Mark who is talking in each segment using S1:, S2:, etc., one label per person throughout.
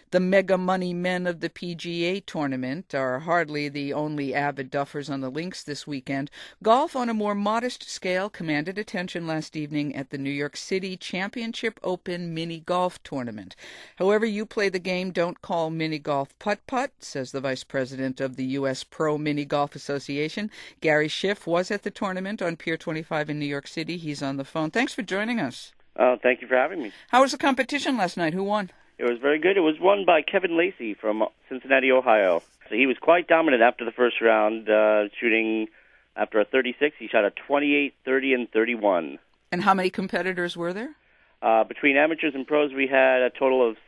S1: The mega money men of the PGA tournament are hardly the only avid duffers on the links this weekend. Golf on a more modest scale commanded attention last evening at the New York City Championship Open Mini Golf Tournament. However you play the game, don't call mini golf putt-putt, says the vice president of the U.S. Pro Mini Golf Association. Gary Schiff was at the tournament on Pier 25 in New York City. He's on the phone. Thanks for joining us.
S2: Thank you for having me.
S1: How was the competition last night? Who won?
S2: It was very good. It was won by Kevin Lacey from Cincinnati, Ohio. So he was quite dominant after the first round, shooting after a 36. He shot a 28, 30, and 31.
S1: And how many competitors were there?
S2: Between amateurs and pros, we had a total of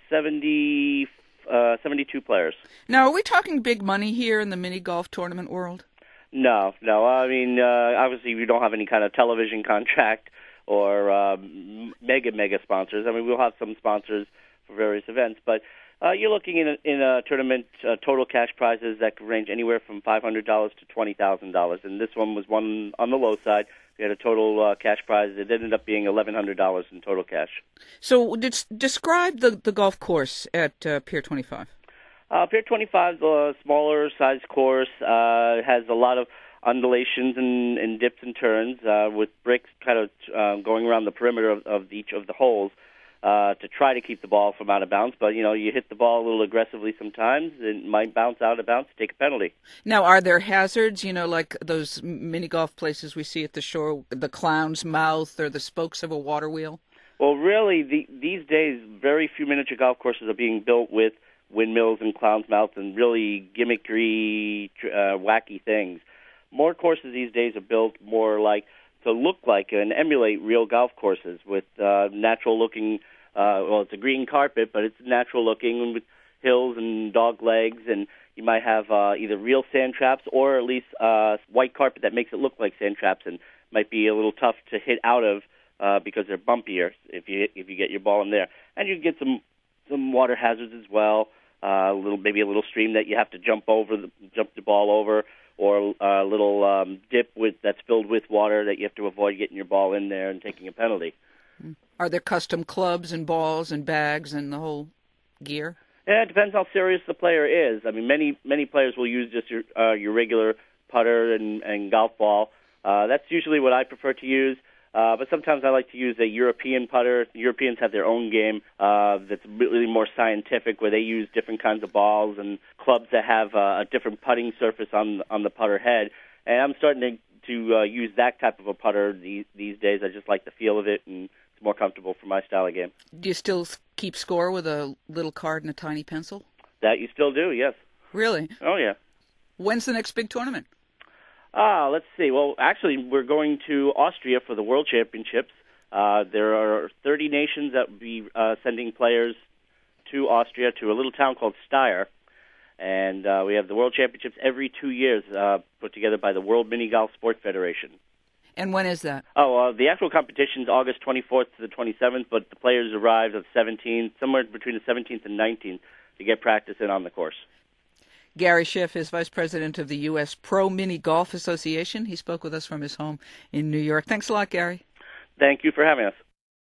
S2: 72 players.
S1: Now, are we talking big money here in the mini golf tournament world?
S2: No. I mean, obviously, we don't have any kind of television contract or mega sponsors. I mean, we'll have some sponsors for various events, but you're looking in a tournament total cash prizes that could range anywhere from $500 to $20,000, and this one was one on the low side. We had a total cash prize. It ended up being $1,100 in total cash.
S1: So describe the golf course at Pier 25.
S2: Pier 25 is a smaller sized course, has a lot of undulations and dips and turns with bricks kind of going around the perimeter of each of the holes to try to keep the ball from out of bounds. But, you know, you hit the ball a little aggressively sometimes, it might bounce out of bounds, take a penalty.
S1: Now, are there hazards, you know, like those mini golf places we see at the shore, the clown's mouth or the spokes of a water wheel?
S2: Well, really, these days, very few miniature golf courses are being built with windmills and clown's mouth and really gimmicky, wacky things. More courses these days are built more like to look like and emulate real golf courses with natural-looking, well, it's a green carpet, but it's natural-looking with hills and dog legs, and you might have either real sand traps or at least white carpet that makes it look like sand traps and might be a little tough to hit out of because they're bumpier if you get your ball in there. And you get some water hazards as well, maybe a little stream that you have to jump the ball over, or a little dip that's filled with water that you have to avoid getting your ball in there and taking a penalty.
S1: Are there custom clubs and balls and bags and the whole gear?
S2: Yeah, it depends how serious the player is. I mean, many players will use just your regular putter and golf ball. That's usually what I prefer to use. But sometimes I like to use a European putter. Europeans have their own game that's really more scientific, where they use different kinds of balls and clubs that have a different putting surface on the putter head. And I'm starting to use that type of a putter these days. I just like the feel of it, and it's more comfortable for my style of game.
S1: Do you still keep score with a little card and a tiny pencil?
S2: That you still do, yes.
S1: Really?
S2: Oh, yeah.
S1: When's the next big tournament?
S2: Let's see. Well, actually, we're going to Austria for the World Championships. There are 30 nations that will be sending players to Austria, to a little town called Steyr. And we have the World Championships every 2 years, put together by the World Mini Golf Sport Federation.
S1: And when is that?
S2: The actual competition is August 24th to the 27th, but the players arrive on the 17th, somewhere between the 17th and 19th, to get practice in on the course.
S1: Gary Schiff is vice president of the U.S. Pro Mini Golf Association. He spoke with us from his home in New York. Thanks a lot, Gary.
S2: Thank you for having us.